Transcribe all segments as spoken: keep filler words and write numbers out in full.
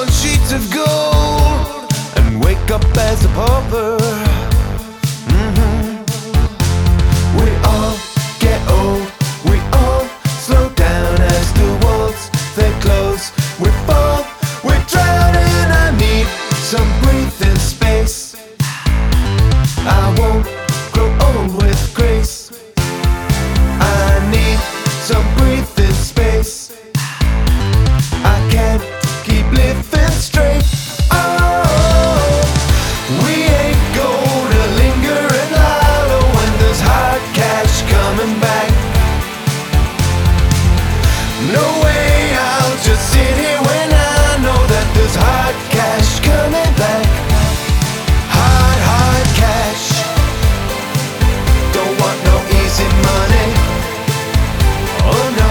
on sheets of gold and wake up as a pauper. Mhm. We all get old, we all slow down as the walls they close. We fall, we drown, and I need some breathing space. I won't grow old with grace. I need some breathing space. I can't keep living straight. Oh, we ain't gonna linger and wallow when there's hard cash coming back. No way, I'll just sit here when I know that there's hard cash coming back. Hard, hard cash. Don't want no easy money. Oh no.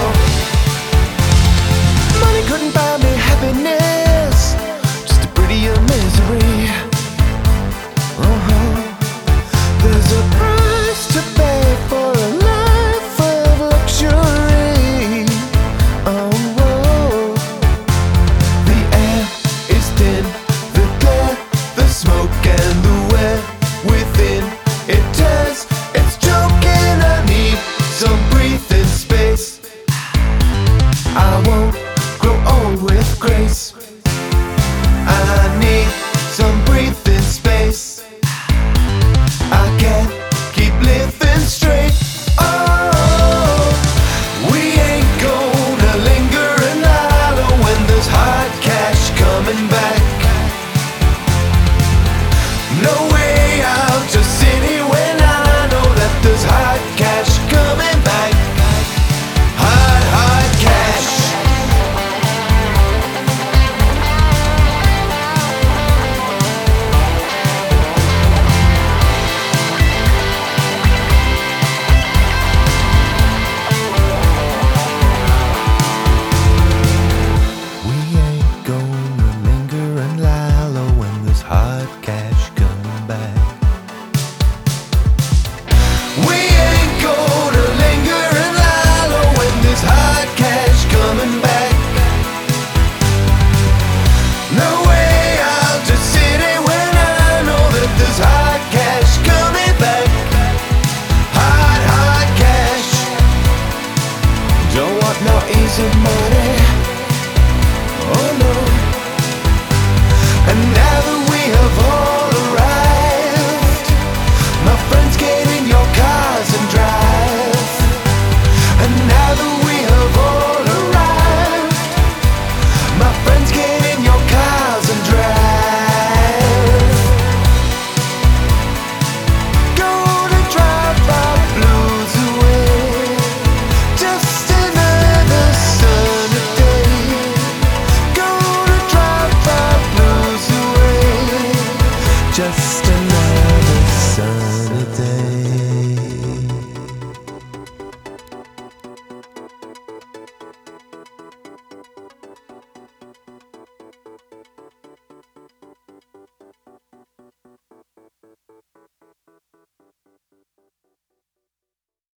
Money couldn't buy me happiness, just a prettier misery. Uh-huh. There's a price to pay for a life of luxury. Oh, whoa. The air is thin, the glare, the smoke and the wear within. It tears, it's choking. I need some breathing space. I won't grow old with grace. I need some breathing space. I can't keep living straight. Oh, we ain't gonna linger and wallow when there's hard cash coming back. No way, I'll just sit here when I know that there's hard cash coming back. Hard, hard cash. We ain't gonna linger and wallow when there's hard cash coming back. We ain't gonna linger and wallow when there's hard cash coming back. No way, I'll just sit here when I know that there's hard cash coming back. Hard, hard cash. Don't want no easy money. Oh no.